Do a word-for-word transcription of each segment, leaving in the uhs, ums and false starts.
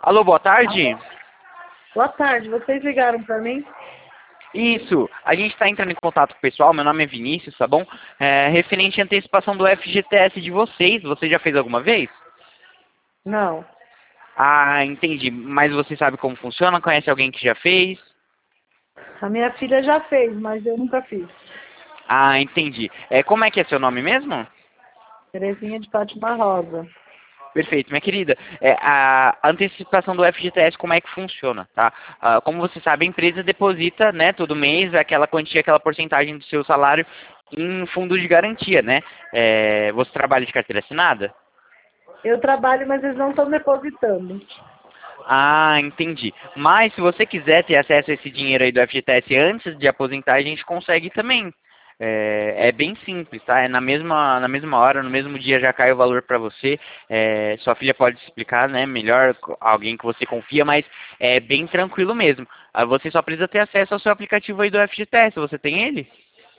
Alô, boa tarde. Boa tarde, vocês ligaram pra mim? Isso, a gente está entrando em contato com o pessoal, meu nome é Vinícius, tá bom? É, referente à antecipação do F G T S de vocês, você já fez alguma vez? Não. Ah, entendi, mas você sabe como funciona? Conhece alguém que já fez? A minha filha já fez, mas eu nunca fiz. Ah, entendi. É, como é que é seu nome mesmo? Terezinha de Fátima Rosa. Perfeito, minha querida. É, a antecipação do F G T S, como é que funciona, tá? Ah, como você sabe, a empresa deposita, né, todo mês, aquela quantia, aquela porcentagem do seu salário em fundo de garantia, né? É, você trabalha de carteira assinada? Eu trabalho, mas eles não estão depositando. Ah, entendi. Mas se você quiser ter acesso a esse dinheiro aí do F G T S antes de aposentar, a gente consegue também. É, é bem simples, tá? É na mesma, na mesma hora, no mesmo dia já cai o valor para você. É, sua filha pode explicar, né? Melhor, alguém que você confia, mas é bem tranquilo mesmo. Ah, você só precisa ter acesso ao seu aplicativo aí do F G T S. Você tem ele?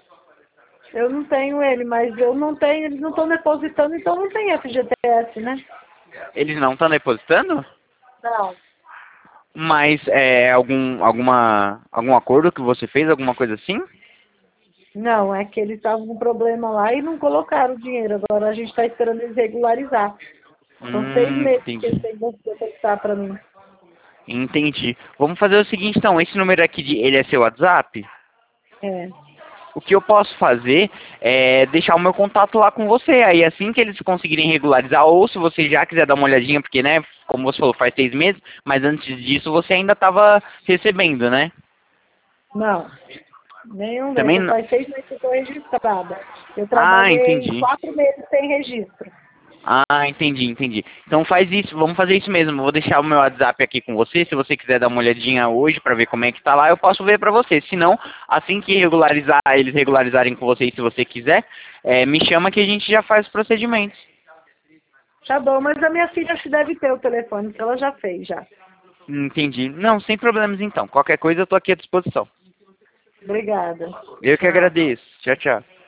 Eu não tenho ele, mas eu não tenho, eles não estão depositando, então não tem F G T S, né? Eles não estão depositando? Não. Mas é algum, alguma, algum acordo que você fez, alguma coisa assim? Não, é que eles estavam com problema lá e não colocaram o dinheiro. Agora a gente está esperando eles regularizar. São seis Hum, meses que eles entendi. têm que depositar para mim. Entendi. Vamos fazer o seguinte, então. Esse número aqui, de, ele é seu WhatsApp? É. O que eu posso fazer é deixar o meu contato lá com você. Aí assim que eles conseguirem regularizar, ou se você já quiser dar uma olhadinha, porque, né, como você falou, faz seis meses, mas antes disso você ainda estava recebendo, né? Não. Nenhum Também desses. não. Faz seis meses que eu estou registrada. Eu Ah, trabalhei entendi. quatro meses sem registro. Ah, entendi, entendi. Então faz isso, vamos fazer isso mesmo. Eu vou deixar o meu WhatsApp aqui com você. Se você quiser dar uma olhadinha hoje para ver como é que tá lá, eu posso ver para você. Se não, assim que regularizar, eles regularizarem com você, se você quiser, é, me chama que a gente já faz os procedimentos. Tá bom, mas a minha filha acho que deve ter o telefone, que ela já fez, já. Entendi. Não, sem problemas então. Qualquer coisa eu tô aqui à disposição. Obrigada. Eu que Tchau. agradeço. Tchau, tchau.